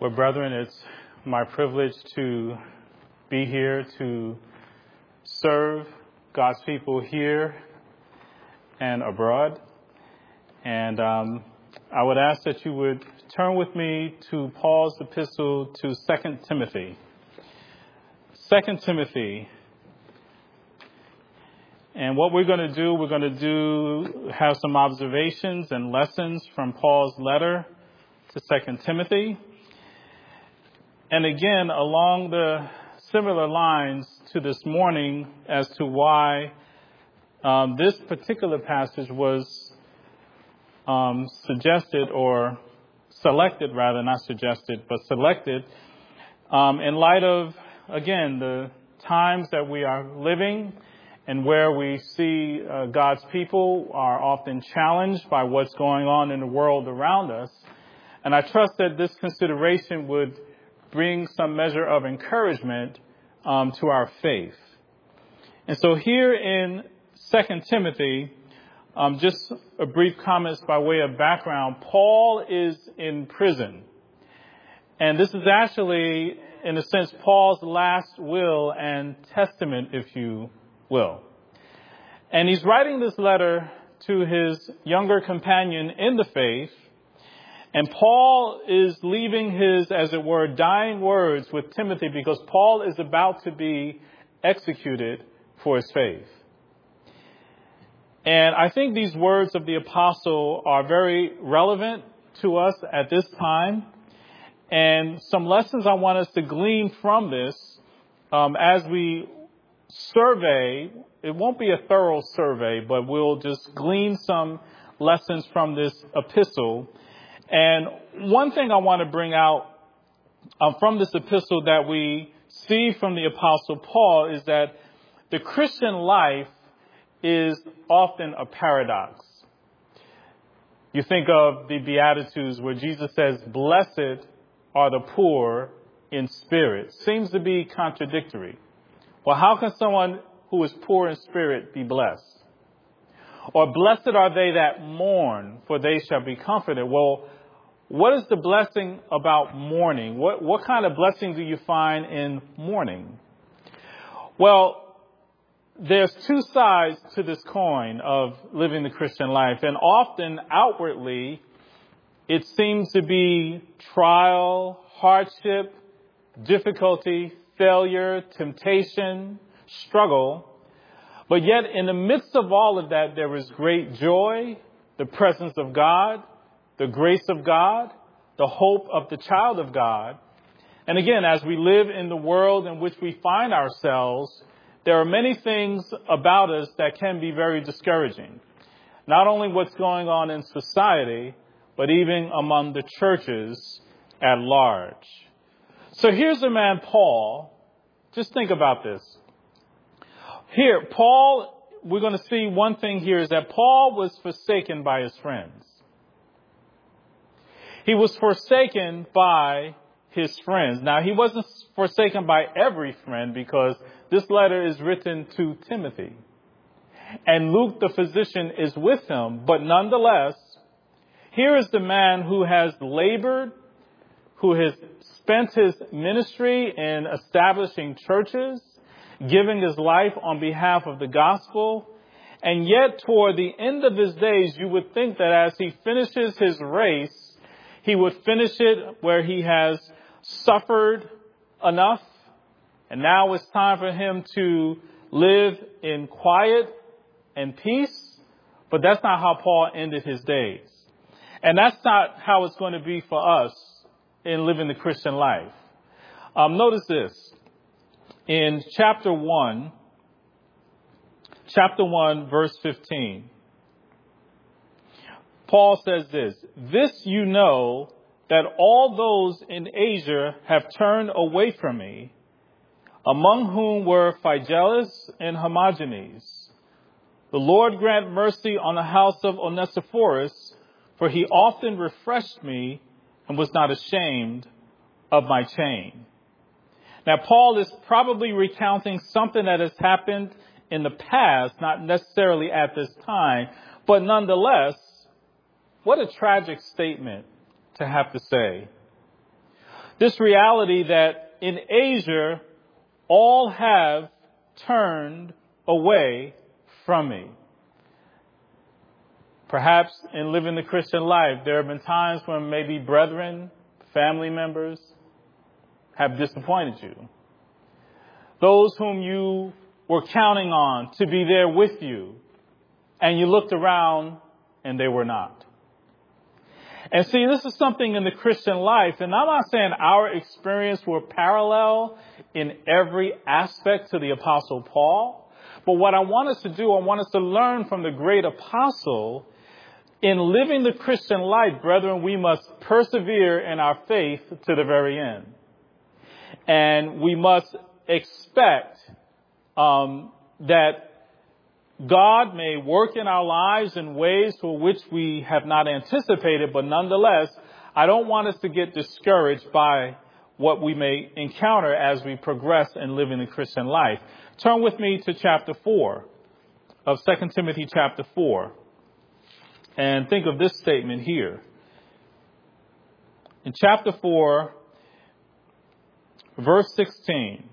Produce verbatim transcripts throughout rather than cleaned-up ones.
Well, brethren, it's my privilege to be here to serve God's people here and abroad. And um, I would ask that you would turn with me to Paul's epistle to Second Timothy. Second Timothy. And what we're going to do, we're going to do have some observations and lessons from Paul's letter to Second Timothy. And again, along the similar lines to this morning as to why um, this particular passage was um, suggested or selected, rather, not suggested, but selected um, in light of, again, the times that we are living and where we see uh, God's people are often challenged by what's going on in the world around us. And I trust that this consideration would bring some measure of encouragement um, to our faith. And so here in Second Timothy, um, just a brief comments by way of background, Paul is in prison. And this is actually, in a sense, Paul's last will and testament, if you will. And he's writing this letter to his younger companion in the faith. And Paul is leaving his, as it were, dying words with Timothy because Paul is about to be executed for his faith. And I think these words of the apostle are very relevant to us at this time. And some lessons I want us to glean from this um, as we survey. It won't be a thorough survey, but we'll just glean some lessons from this epistle. And one thing I want to bring out uh, from this epistle that we see from the Apostle Paul is that the Christian life is often a paradox. You think of the Beatitudes where Jesus says, "Blessed are the poor in spirit." Seems to be contradictory. Well, how can someone who is poor in spirit be blessed? Or blessed are they that mourn, for they shall be comforted. Well, what is the blessing about mourning? What, what kind of blessing do you find in mourning? Well, there's two sides to this coin of living the Christian life. And often, outwardly, it seems to be trial, hardship, difficulty, failure, temptation, struggle. But yet, in the midst of all of that, there is great joy, the presence of God, the grace of God, the hope of the child of God. And again, as we live in the world in which we find ourselves, there are many things about us that can be very discouraging. Not only what's going on in society, but even among the churches at large. So here's a man, Paul. Just think about this. Here, Paul, we're going to see one thing here is that Paul was forsaken by his friends. He was forsaken by his friends. Now, he wasn't forsaken by every friend because this letter is written to Timothy. And Luke, the physician, is with him. But nonetheless, here is the man who has labored, who has spent his ministry in establishing churches, giving his life on behalf of the gospel. And yet, toward the end of his days, you would think that as he finishes his race, he would finish it where he has suffered enough. And now it's time for him to live in quiet and peace. But that's not how Paul ended his days. And that's not how it's going to be for us in living the Christian life. Um, notice this. In chapter one, chapter one, verse fifteen, Paul says this, "This you know, that all those in Asia have turned away from me, among whom were Phygelus and Hermogenes. The Lord grant mercy on the house of Onesiphorus, for he often refreshed me and was not ashamed of my chain." Now, Paul is probably recounting something that has happened in the past, not necessarily at this time, but nonetheless, what a tragic statement to have to say. this reality that in Asia, all have turned away from me. Perhaps in living the Christian life, there have been times when maybe brethren, family members have disappointed you. Those whom you were counting on to be there with you, and you looked around and they were not. And see, this is something in the Christian life, and I'm not saying our experience were parallel in every aspect to the Apostle Paul, but what I want us to do, I want us to learn from the great apostle. In living the Christian life, brethren, we must persevere in our faith to the very end. And we must expect um, that God may work in our lives in ways for which we have not anticipated, but nonetheless, I don't want us to get discouraged by what we may encounter as we progress in living the Christian life. Turn with me to chapter four of Second Timothy chapter four. And think of this statement here. In chapter four, verse sixteen,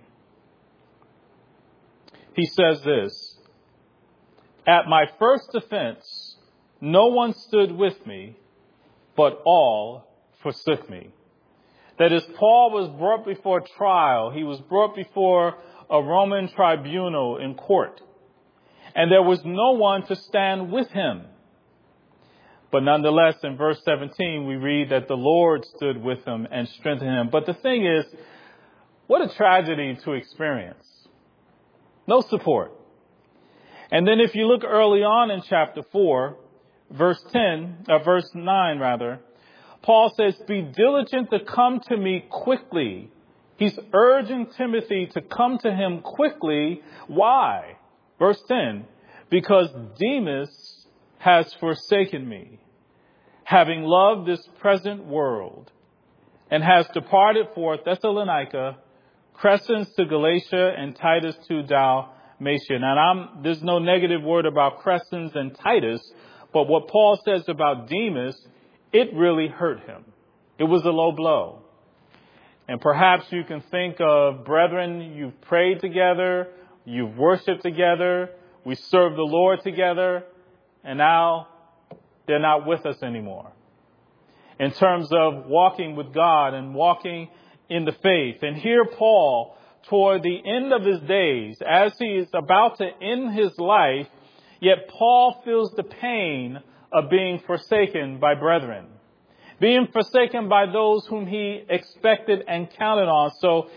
he says this, "At my first offense, no one stood with me, but all forsook me." That is, Paul was brought before trial. He was brought before a Roman tribunal in court. And there was no one to stand with him. But nonetheless, in verse seventeen, we read that the Lord stood with him and strengthened him. But the thing is, what a tragedy to experience. No support. And then if you look early on in chapter four, verse ten, uh, verse nine rather, Paul says, "Be diligent to come to me quickly." He's urging Timothy to come to him quickly. Why? Verse ten, "Because Demas has forsaken me, having loved this present world, and has departed for Thessalonica, Crescens to Galatia, and Titus to Dalmatia." Now, I'm, there's no negative word about Crescens and Titus, but what Paul says about Demas, it really hurt him. It was a low blow. And perhaps you can think of brethren, you've prayed together, you've worshiped together, we served the Lord together, and now they're not with us anymore. In terms of walking with God and walking in the faith. And here Paul, toward the end of his days, as he is about to end his life, yet Paul feels the pain of being forsaken by brethren, being forsaken by those whom he expected and counted on. So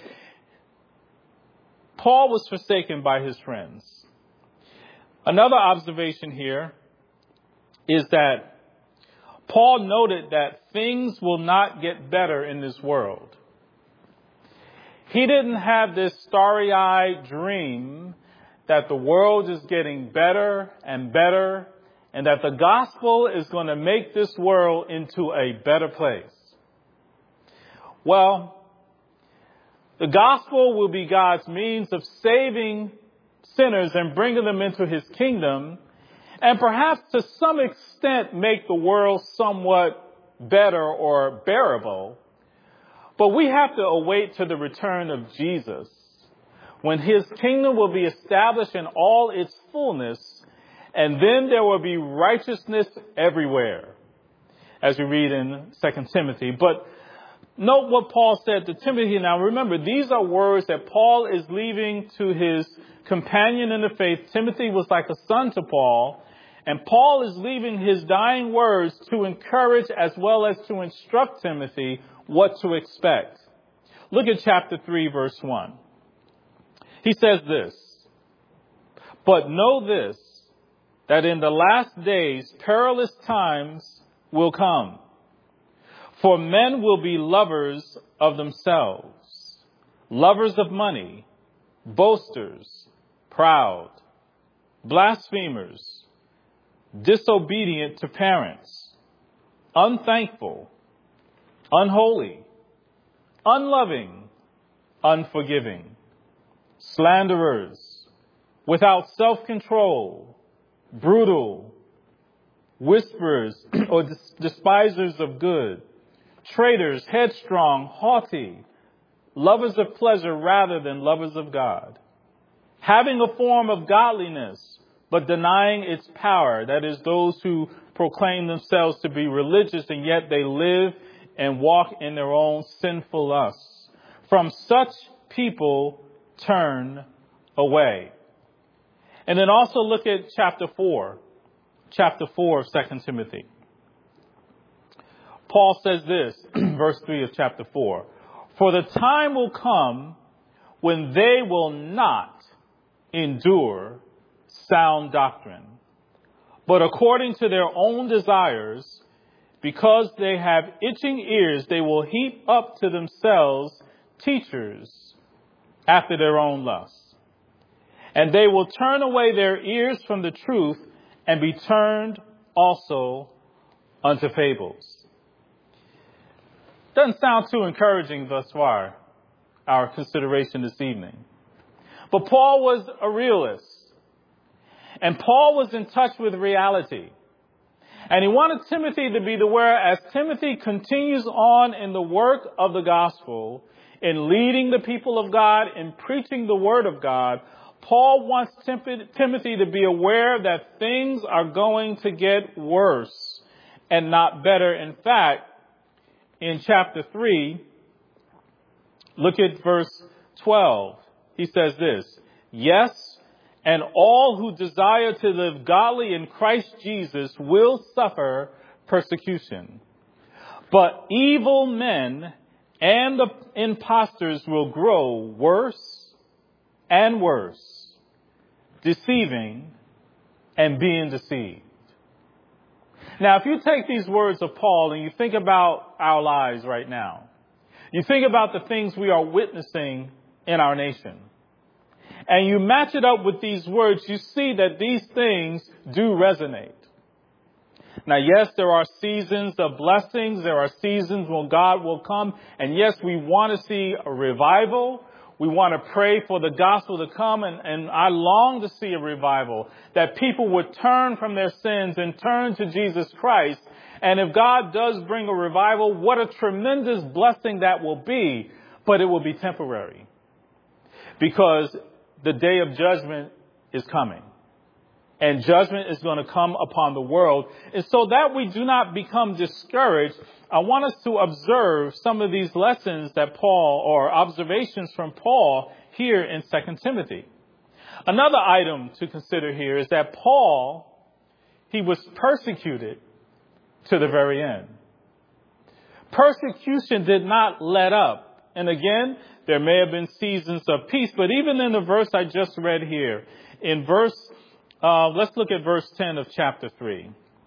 Paul was forsaken by his friends. Another observation here is that Paul noted that things will not get better in this world. He didn't have this starry-eyed dream that the world is getting better and better and that the gospel is going to make this world into a better place. Well, the gospel will be God's means of saving sinners and bringing them into his kingdom, and perhaps to some extent make the world somewhat better or bearable. But we have to await to the return of Jesus, when his kingdom will be established in all its fullness, and then there will be righteousness everywhere, as we read in Second Timothy. But note what Paul said to Timothy. Now remember, these are words that Paul is leaving to his companion in the faith. Timothy was like a son to Paul. And Paul is leaving his dying words to encourage as well as to instruct Timothy what to expect. Look at chapter three, verse one. He says this, "But know this, that in the last days perilous times will come. For men will be lovers of themselves, lovers of money, boasters, proud, blasphemers, disobedient to parents, unthankful, unholy, unloving, unforgiving, slanderers, without self-control, brutal, whisperers or despisers of good, traitors, headstrong, haughty, lovers of pleasure rather than lovers of God, having a form of godliness, but denying its power. That is, those who proclaim themselves to be religious, and yet they live and walk in their own sinful lusts. From such people turn away. And then also look at chapter four, chapter four of Second Timothy. Paul says this, verse three of chapter four, for the time will come when they will not endure sound doctrine, but according to their own desires, because they have itching ears, they will heap up to themselves teachers after their own lusts. And they will turn away their ears from the truth and be turned also unto fables. Doesn't sound too encouraging thus far, our consideration this evening. But Paul was a realist. And Paul was in touch with reality. And he wanted Timothy to be aware as Timothy continues on in the work of the gospel, in leading the people of God, in preaching the word of God. Paul wants Timothy to be aware that things are going to get worse and not better. In fact, in chapter three, look at verse twelve. He says this, yes, and all who desire to live godly in Christ Jesus will suffer persecution. But evil men and the impostors will grow worse and worse, deceiving and being deceived. Now, if you take these words of Paul and you think about our lives right now, you think about the things we are witnessing in our nation, and you match it up with these words, you see that these things do resonate. Now, yes, there are seasons of blessings. There are seasons when God will come. And yes, we want to see a revival. We want to pray for the gospel to come. And, and I long to see a revival, that people would turn from their sins and turn to Jesus Christ. And if God does bring a revival, what a tremendous blessing that will be. But it will be temporary, because the day of judgment is coming. And judgment is going to come upon the world. And so that we do not become discouraged, I want us to observe some of these lessons that Paul, or observations from Paul here in Second Timothy. Another item to consider here is that Paul, he was persecuted to the very end. Persecution did not let up. And again, there may have been seasons of peace, but even in the verse I just read here, in verse, uh, let's look at verse ten of chapter three.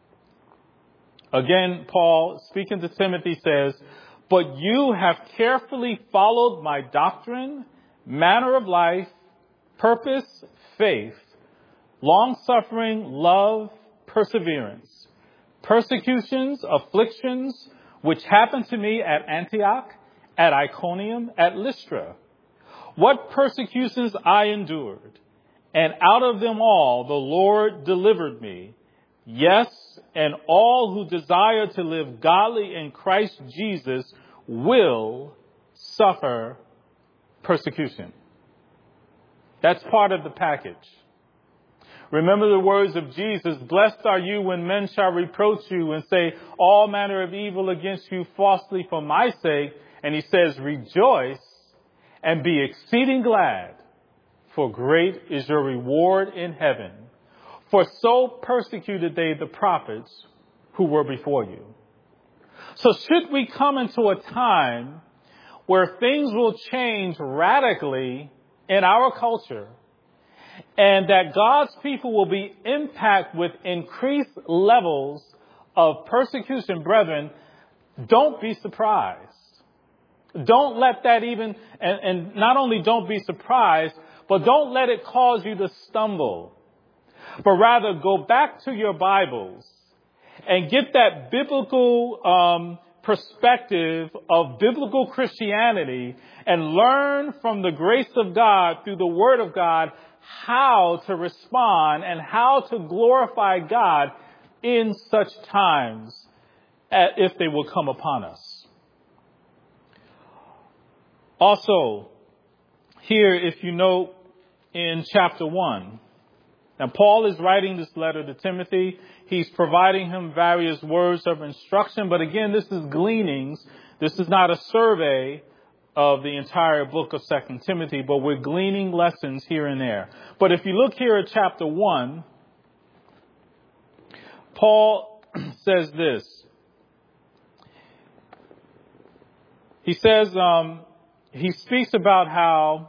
Again, Paul, speaking to Timothy, says, but you have carefully followed my doctrine, manner of life, purpose, faith, long-suffering, love, perseverance, persecutions, afflictions, which happened to me at Antioch, at Iconium, at Lystra. What persecutions I endured, and out of them all the Lord delivered me. Yes, and all who desire to live godly in Christ Jesus will suffer persecution. That's part of the package. Remember the words of Jesus, blessed are you when men shall reproach you and say all manner of evil against you falsely for my sake. And he says, rejoice and be exceeding glad, for great is your reward in heaven. For so persecuted they the prophets who were before you. So should we come into a time where things will change radically in our culture, and that God's people will be impacted with increased levels of persecution, brethren, don't be surprised. Don't let that even, and, and not only don't be surprised, but don't let it cause you to stumble. But rather go back to your Bibles and get that biblical um, perspective of biblical Christianity and learn from the grace of God through the Word of God how to respond and how to glorify God in such times if they will come upon us. Also, here, if you note in chapter one, now Paul is writing this letter to Timothy. He's providing him various words of instruction. But again, this is gleanings. This is not a survey of the entire book of Second Timothy, but we're gleaning lessons here and there. But if you look here at chapter one, Paul says this. He says, um, he speaks about how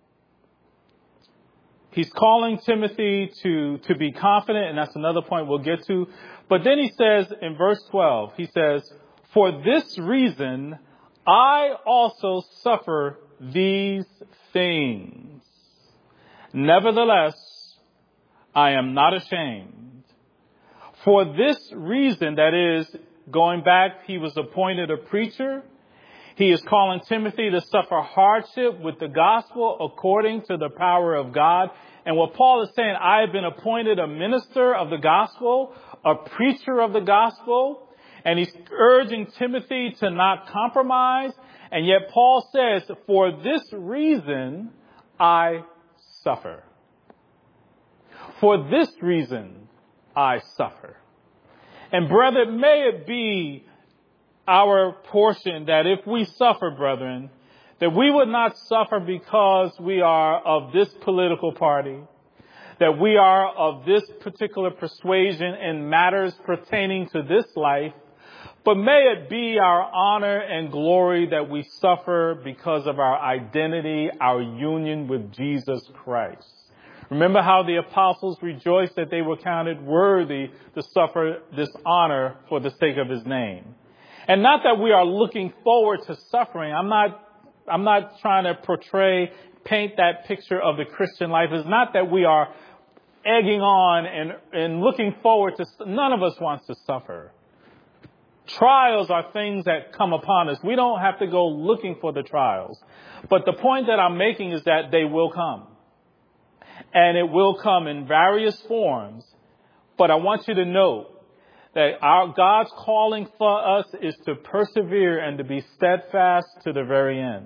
he's calling Timothy to, to be confident, and that's another point we'll get to. But then he says in verse twelve, he says, for this reason, I also suffer these things. Nevertheless, I am not ashamed. For this reason, that is, going back, he was appointed a preacher. He is calling Timothy to suffer hardship with the gospel according to the power of God. And what Paul is saying, I have been appointed a minister of the gospel, a preacher of the gospel. And he's urging Timothy to not compromise. And yet Paul says, for this reason, I suffer. For this reason, I suffer. And brethren, may it be our portion that if we suffer, brethren, that we would not suffer because we are of this political party, that we are of this particular persuasion in matters pertaining to this life, but may it be our honor and glory that we suffer because of our identity, our union with Jesus Christ. Remember how the apostles rejoiced that they were counted worthy to suffer this honor for the sake of his name. And not that we are looking forward to suffering. I'm not, I'm not trying to portray, paint that picture of the Christian life. It's not that we are egging on and, and looking forward to, none of us wants to suffer. Trials are things that come upon us. We don't have to go looking for the trials. But the point that I'm making is that they will come. And it will come in various forms. But I want you to know that our God's calling for us is to persevere and to be steadfast to the very end.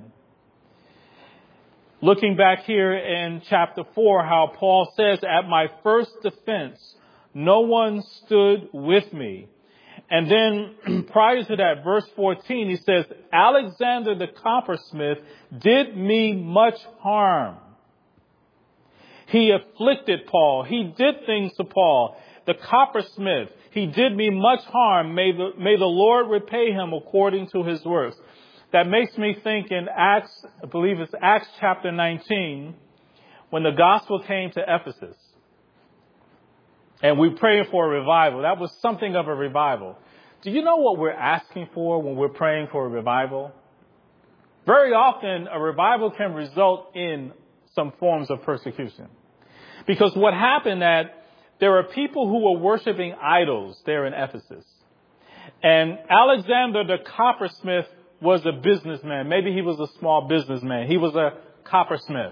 Looking back here in chapter four, how Paul says, at my first defense, no one stood with me. And then prior to that, verse fourteen, he says, Alexander the coppersmith did me much harm. He afflicted Paul. He did things to Paul. The coppersmith, he did me much harm. May the, may the Lord repay him according to his works. That makes me think in Acts, I believe it's Acts chapter nineteen, when the gospel came to Ephesus. And we prayed for a revival. That was something of a revival. Do you know what we're asking for when we're praying for a revival? Very often, a revival can result in some forms of persecution. Because what happened that there were people who were worshiping idols there in Ephesus. And Alexander the coppersmith was a businessman. Maybe he was a small businessman. He was a coppersmith.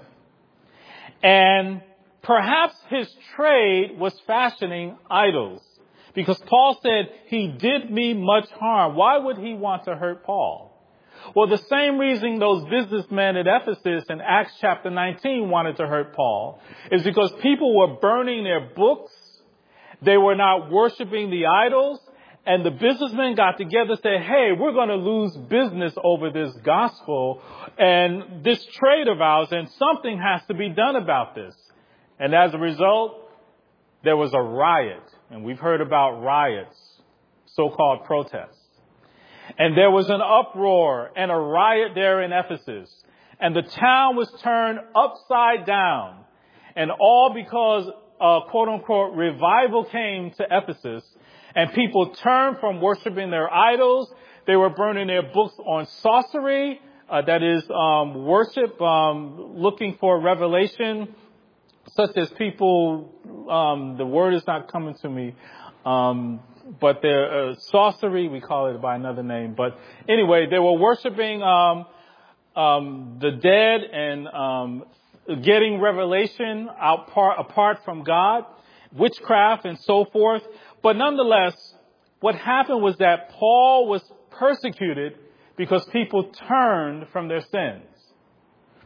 And perhaps his trade was fashioning idols. Because Paul said, he did me much harm. Why would he want to hurt Paul? Well, the same reason those businessmen at Ephesus in Acts chapter nineteen wanted to hurt Paul is because people were burning their books. They were not worshiping the idols. And the businessmen got together and said, hey, we're going to lose business over this gospel and this trade of ours, and something has to be done about this. And as a result, there was a riot. And we've heard about riots, so-called protests. And there was an uproar and a riot there in Ephesus. And the town was turned upside down. And all because a quote-unquote revival came to Ephesus. And people turned from worshiping their idols. They were burning their books on sorcery. Uh, that is um, worship, um, looking for revelation. Such as people, um, the word is not coming to me. Um But they're uh, sorcery, we call it by another name. But anyway, they were worshiping um, um, the dead and um, getting revelation out par- apart from God, witchcraft and so forth. But nonetheless, what happened was that Paul was persecuted because people turned from their sins.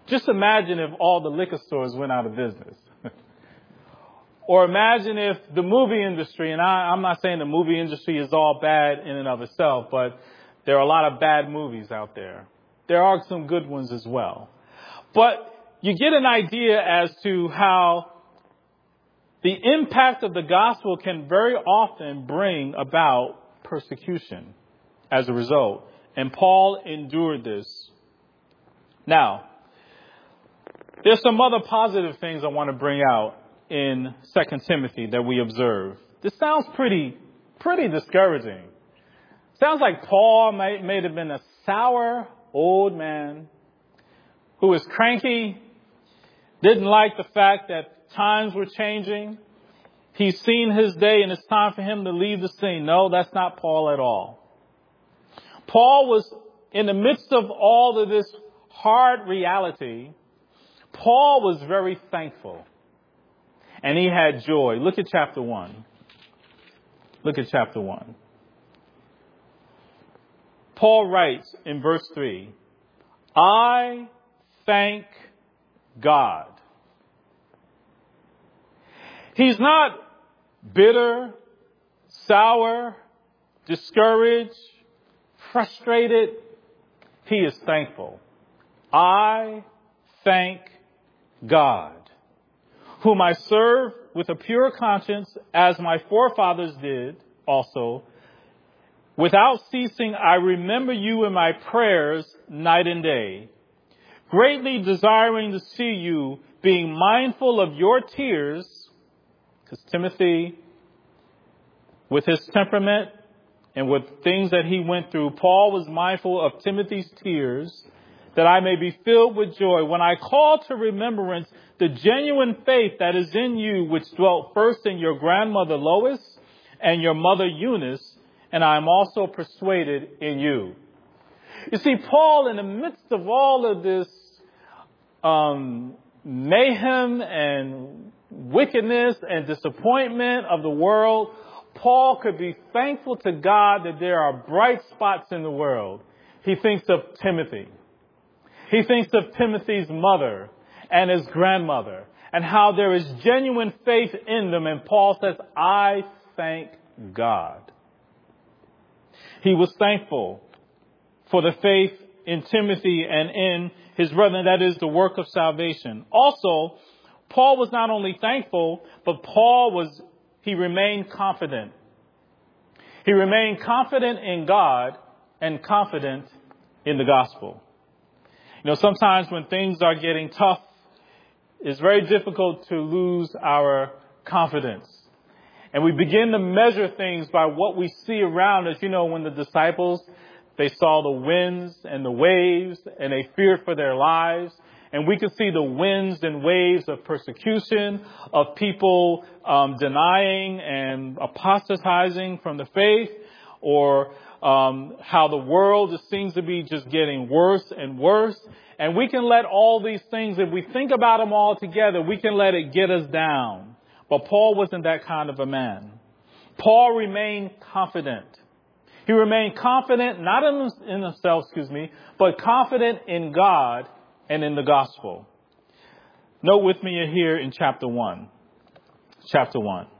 Just imagine if all the liquor stores went out of business. Or imagine if the movie industry, and I, I'm not saying the movie industry is all bad in and of itself, but there are a lot of bad movies out there. There are some good ones as well. But you get an idea as to how the impact of the gospel can very often bring about persecution as a result. And Paul endured this. Now, there's some other positive things I want to bring out in Second Timothy that we observe. This sounds pretty, pretty discouraging. Sounds like Paul may, may have been a sour old man who was cranky, didn't like the fact that times were changing. He's seen his day and it's time for him to leave the scene. No, that's not Paul at all. Paul was in the midst of all of this hard reality. Paul was very thankful. And he had joy. Look at chapter one. Look at chapter one. Paul writes in verse three, I thank God. He's not bitter, sour, discouraged, frustrated. He is thankful. I thank God, whom I serve with a pure conscience, as my forefathers did also. Without ceasing, I remember you in my prayers night and day, greatly desiring to see you, being mindful of your tears, because Timothy, with his temperament and with things that he went through, Paul was mindful of Timothy's tears, that I may be filled with joy when I call to remembrance the genuine faith that is in you, which dwelt first in your grandmother Lois and your mother Eunice, and I am also persuaded in you. You see, Paul, in the midst of all of this um, mayhem and wickedness and disappointment of the world, Paul could be thankful to God that there are bright spots in the world. He thinks of Timothy. He thinks of Timothy's mother and his grandmother and how there is genuine faith in them. And Paul says, I thank God. He was thankful for the faith in Timothy and in his brethren, that is the work of salvation. Also, Paul was not only thankful, but Paul was, he remained confident. He remained confident in God and confident in the gospel. You know, sometimes when things are getting tough, it's very difficult to lose our confidence. And we begin to measure things by what we see around us. You know, when the disciples, they saw the winds and the waves and they feared for their lives. And we could see the winds and waves of persecution, of people um, denying and apostatizing from the faith, or um, how the world just seems to be just getting worse and worse. And we can let all these things, if we think about them all together, we can let it get us down. But Paul wasn't that kind of a man. Paul remained confident. He remained confident, not in, in himself, excuse me, but confident in God and in the gospel. Note with me here in chapter one. Chapter one.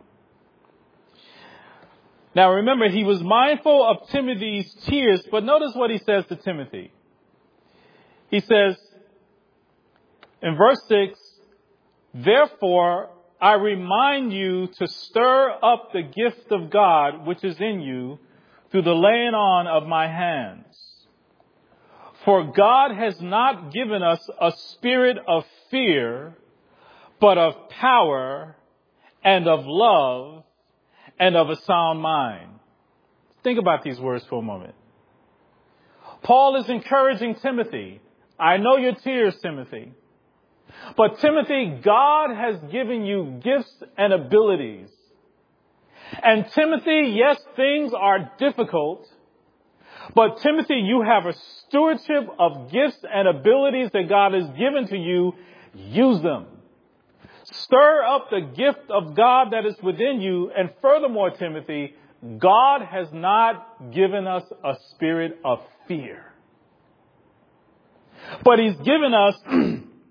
Now remember, he was mindful of Timothy's tears, but notice what he says to Timothy. He says in verse six, therefore, I remind you to stir up the gift of God which is in you through the laying on of my hands. For God has not given us a spirit of fear, but of power and of love and of a sound mind. Think about these words for a moment. Paul is encouraging Timothy. I know your tears, Timothy. But Timothy, God has given you gifts and abilities. And Timothy, yes, things are difficult. But Timothy, you have a stewardship of gifts and abilities that God has given to you. Use them. Stir up the gift of God that is within you. And furthermore, Timothy, God has not given us a spirit of fear, but he's given us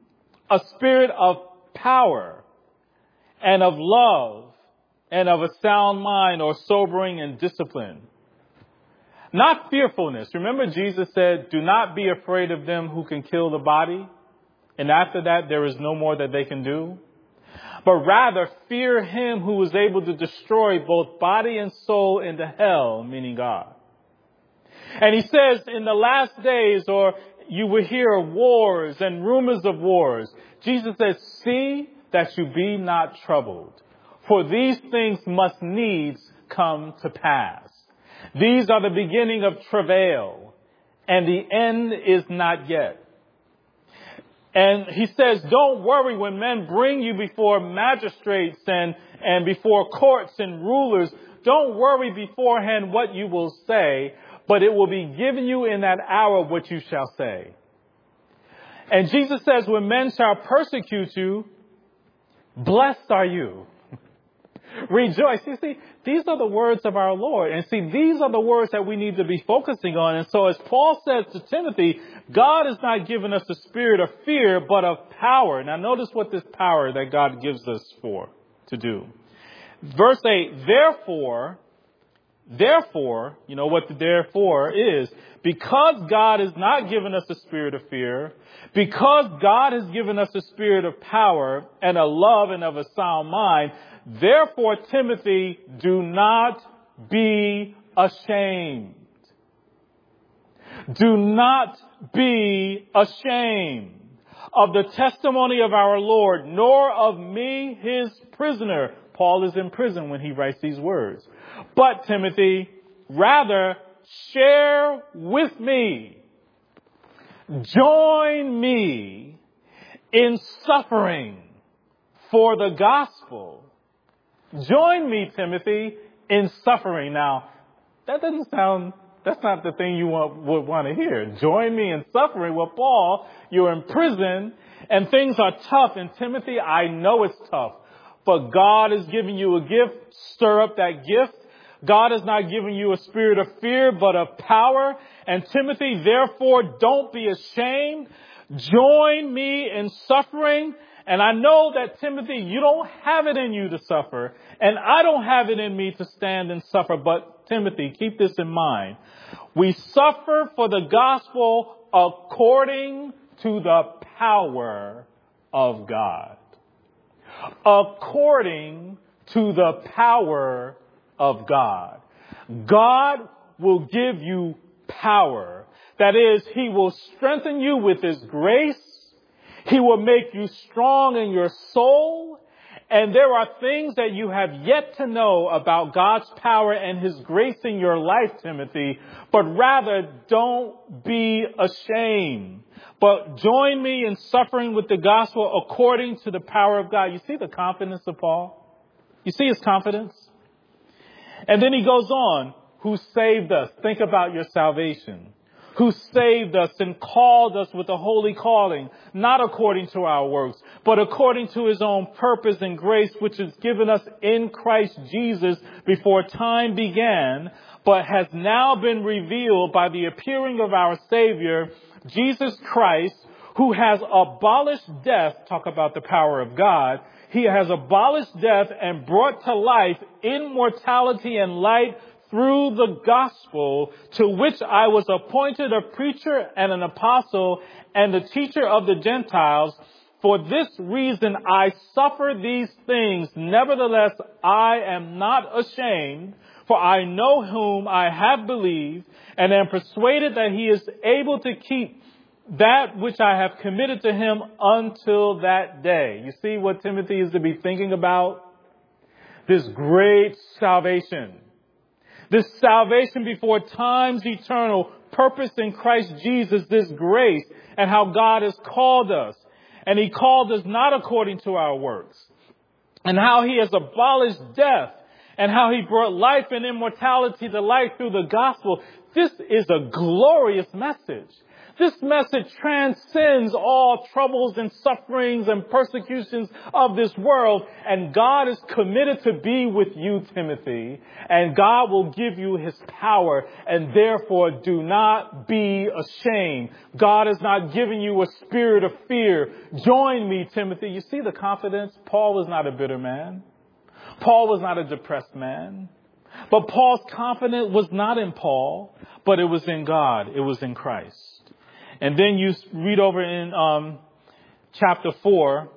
a spirit of power and of love and of a sound mind, or sobering and discipline. Not fearfulness. Remember, Jesus said, do not be afraid of them who can kill the body, and after that there is no more that they can do. But rather fear him who is able to destroy both body and soul into hell, meaning God. And he says, in the last days, or you will hear wars and rumors of wars. Jesus says, see that you be not troubled, for these things must needs come to pass. These are the beginning of travail, and the end is not yet. And he says, don't worry when men bring you before magistrates and, and before courts and rulers. Don't worry beforehand what you will say, but it will be given you in that hour what you shall say. And Jesus says, when men shall persecute you, blessed are you. Rejoice. You see, these are the words of our Lord. And see, these are the words that we need to be focusing on. And so as Paul says to Timothy, God has not given us a spirit of fear, but of power. Now notice what this power that God gives us for, to do. Verse eight, therefore, therefore, you know what the therefore is, because God has not given us a spirit of fear, because God has given us a spirit of power and a love and of a sound mind, therefore, Timothy, do not be ashamed. Do not be ashamed of the testimony of our Lord, nor of me, his prisoner. Paul is in prison when he writes these words. But, Timothy, rather share with me, join me in suffering for the gospel. Join me, Timothy, in suffering. Now, that doesn't sound, that's not the thing you want, would want to hear. Join me in suffering. Well, Paul, you're in prison and things are tough. And Timothy, I know it's tough, but God is giving you a gift. Stir up that gift. God has not given you a spirit of fear, but of power. And Timothy, therefore, don't be ashamed. Join me in suffering. And I know that, Timothy, you don't have it in you to suffer, and I don't have it in me to stand and suffer. But, Timothy, keep this in mind. We suffer for the gospel according to the power of God. According to the power of God. God will give you power. That is, he will strengthen you with his grace. He will make you strong in your soul. And there are things that you have yet to know about God's power and his grace in your life, Timothy. But rather, don't be ashamed. But join me in suffering with the gospel according to the power of God. You see the confidence of Paul? You see his confidence? And then he goes on, who saved us. Think about your salvation. Who saved us and called us with a holy calling, not according to our works, but according to his own purpose and grace, which is given us in Christ Jesus before time began, but has now been revealed by the appearing of our Savior, Jesus Christ, who has abolished death. Talk about the power of God. He has abolished death and brought to life immortality and light through the gospel, to which I was appointed a preacher and an apostle and the teacher of the Gentiles. For this reason I suffer these things. Nevertheless, I am not ashamed, for I know whom I have believed and am persuaded that he is able to keep that which I have committed to him until that day. You see what Timothy is to be thinking about? This great salvation. This salvation before times eternal, purpose in Christ Jesus, this grace, and how God has called us. And he called us not according to our works. And how he has abolished death. And how he brought life and immortality to life through the gospel. This is a glorious message. This message transcends all troubles and sufferings and persecutions of this world. And God is committed to be with you, Timothy. And God will give you his power. And therefore, do not be ashamed. God has not given you a spirit of fear. Join me, Timothy. You see the confidence? Paul was not a bitter man. Paul was not a depressed man. But Paul's confidence was not in Paul, but it was in God. It was in Christ. And then you read over in um, chapter four,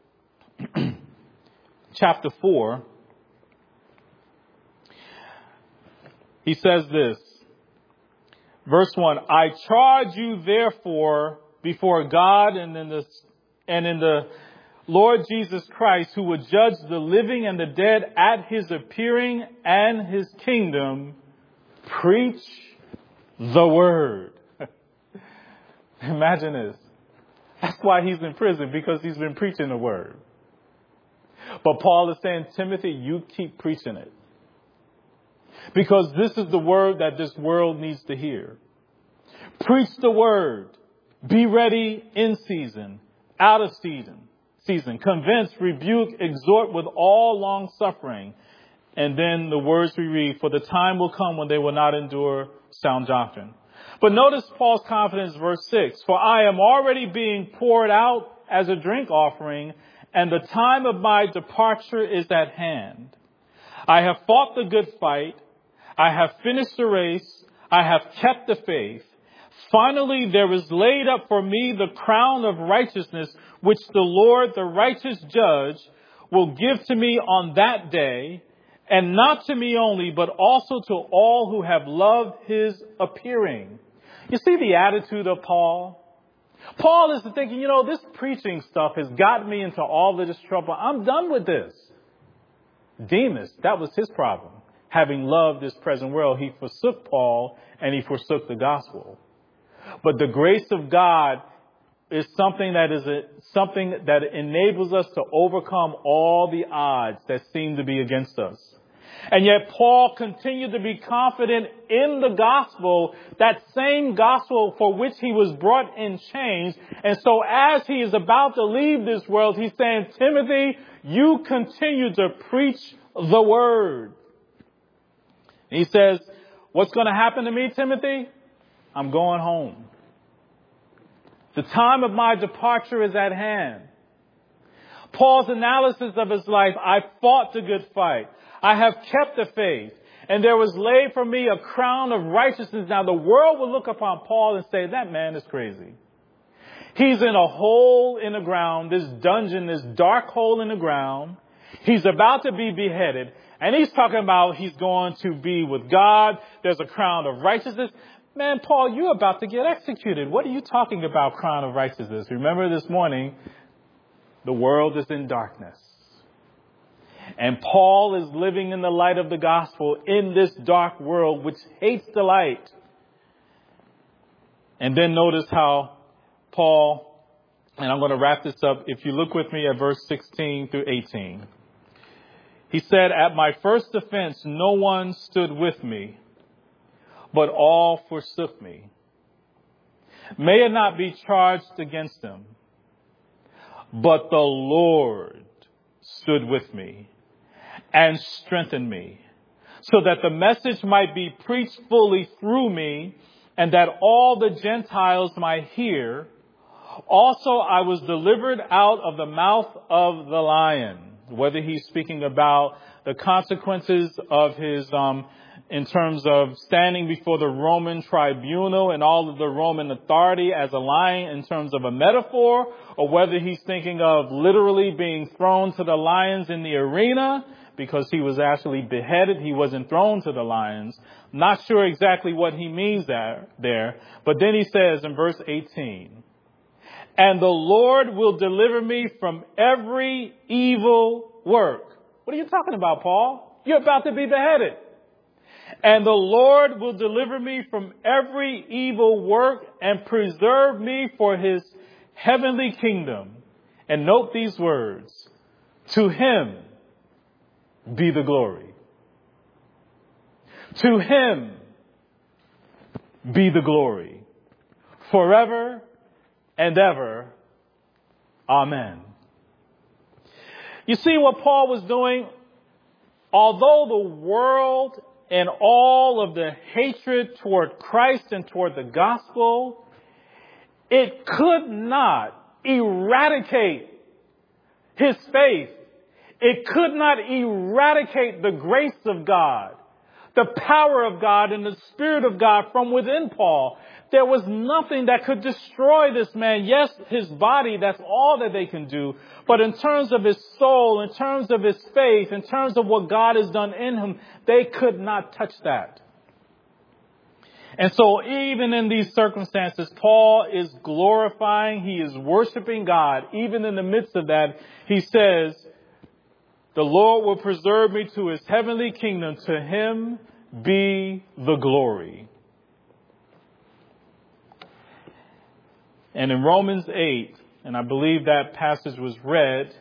chapter four, he says this, verse one, I charge you therefore before God and in the, and in the Lord Jesus Christ, who will judge the living and the dead at his appearing and his kingdom, preach the word. Imagine this. That's why he's in prison, because he's been preaching the word. But Paul is saying, Timothy, you keep preaching it. Because this is the word that this world needs to hear. Preach the word. Be ready in season, out of season. Season. Convince, rebuke, exhort with all long suffering. And then the words we read, for the time will come when they will not endure sound doctrine. But notice Paul's confidence, verse six. For I am already being poured out as a drink offering, and the time of my departure is at hand. I have fought the good fight. I have finished the race. I have kept the faith. Finally, there is laid up for me the crown of righteousness, which the Lord, the righteous judge, will give to me on that day, and not to me only, but also to all who have loved his appearing. You see the attitude of Paul? Paul is thinking, you know, this preaching stuff has gotten me into all of this trouble. I'm done with this. Demas, that was his problem. Having loved this present world, he forsook Paul and he forsook the gospel. But the grace of God is something that is a, something that enables us to overcome all the odds that seem to be against us. And yet Paul continued to be confident in the gospel, that same gospel for which he was brought in chains. And so as he is about to leave this world, he's saying, Timothy, you continue to preach the word. And he says, what's going to happen to me, Timothy? I'm going home. The time of my departure is at hand. Paul's analysis of his life, I fought the good fight. I have kept the faith. And there was laid for me a crown of righteousness. Now the world will look upon Paul and say, that man is crazy. He's in a hole in the ground, this dungeon, this dark hole in the ground. He's about to be beheaded. And he's talking about he's going to be with God. There's a crown of righteousness. Man, Paul, you're about to get executed. What are you talking about, crown of righteousness? Remember this morning, the world is in darkness. And Paul is living in the light of the gospel in this dark world which hates the light. And then notice how Paul, and I'm going to wrap this up. If you look with me at verse sixteen through eighteen. He said, at my first offense, no one stood with me, but all forsook me. May it not be charged against them, but the Lord stood with me and strengthened me, so that the message might be preached fully through me, and that all the Gentiles might hear. Also, I was delivered out of the mouth of the lion. Whether he's speaking about the consequences of his, um, in terms of standing before the Roman tribunal and all of the Roman authority as a lion in terms of a metaphor, or whether he's thinking of literally being thrown to the lions in the arena because he was actually beheaded. He wasn't thrown to the lions. Not sure exactly what he means there, there. But then he says in verse eighteen, and the Lord will deliver me from every evil work. What are you talking about, Paul? You're about to be beheaded. And the Lord will deliver me from every evil work and preserve me for his heavenly kingdom. And note these words. To him be the glory. To him be the glory, forever and ever. Amen. You see what Paul was doing? Although the world and all of the hatred toward Christ and toward the gospel, it could not eradicate his faith. It could not eradicate the grace of God, the power of God, and the Spirit of God from within Paul. There was nothing that could destroy this man. Yes, his body, that's all that they can do. But in terms of his soul, in terms of his faith, in terms of what God has done in him, they could not touch that. And so even in these circumstances, Paul is glorifying, he is worshiping God. Even in the midst of that, he says, the Lord will preserve me to his heavenly kingdom. To him be the glory. And in Romans eight, and I believe that passage was read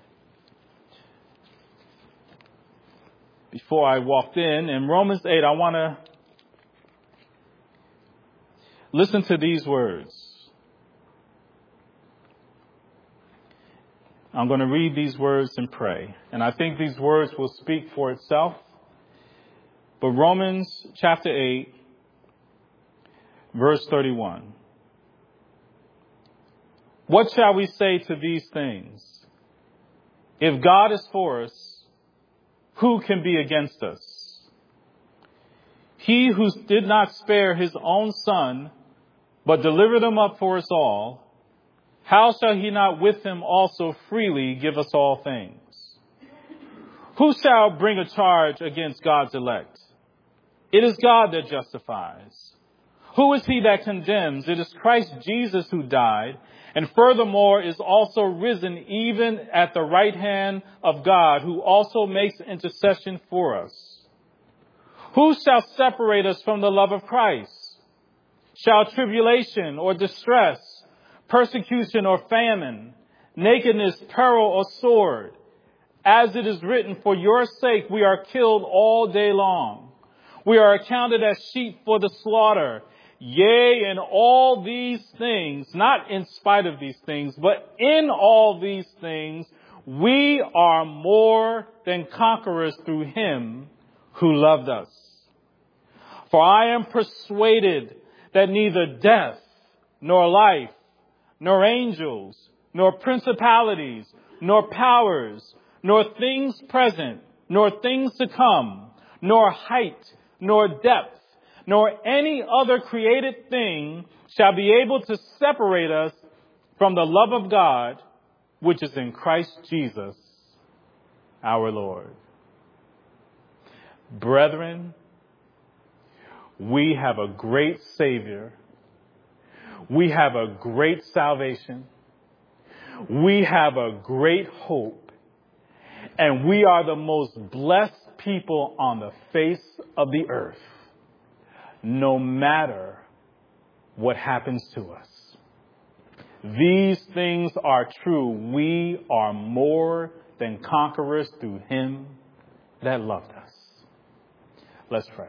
before I walked in. In Romans eight, I want to listen to these words. I'm going to read these words and pray. And I think these words will speak for itself. But Romans chapter eight, verse thirty-one. What shall we say to these things? If God is for us, who can be against us? He who did not spare his own son, but delivered him up for us all, how shall he not with him also freely give us all things? Who shall bring a charge against God's elect? It is God that justifies. Who is he that condemns? It is Christ Jesus who died, and furthermore is also risen even at the right hand of God, who also makes intercession for us. Who shall separate us from the love of Christ? Shall tribulation or distress, persecution or famine, nakedness, peril or sword? As it is written, for your sake we are killed all day long. We are accounted as sheep for the slaughter. Yea, in all these things, not in spite of these things, but in all these things, we are more than conquerors through him who loved us. For I am persuaded that neither death, nor life, nor angels, nor principalities, nor powers, nor things present, nor things to come, nor height, nor depth, nor any other created thing shall be able to separate us from the love of God, which is in Christ Jesus, our Lord. Brethren, we have a great Savior. We have a great salvation. We have a great hope. And we are the most blessed people on the face of the earth, no matter what happens to us. These things are true. We are more than conquerors through him that loved us. Let's pray.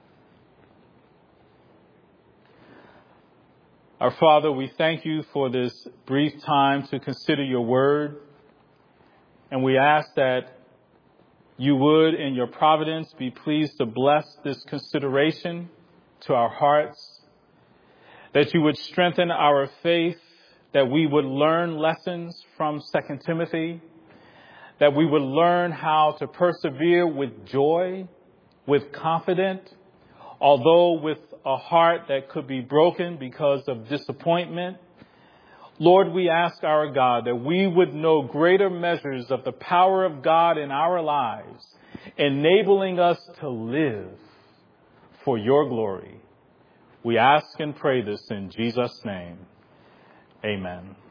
Our Father, we thank you for this brief time to consider your word. And we ask that you would, in your providence, be pleased to bless this consideration to our hearts, that you would strengthen our faith, that we would learn lessons from Second Timothy, that we would learn how to persevere with joy, with confidence, although with a heart that could be broken because of disappointment. Lord, we ask our God that we would know greater measures of the power of God in our lives, enabling us to live for your glory. We ask and pray this in Jesus' name. Amen.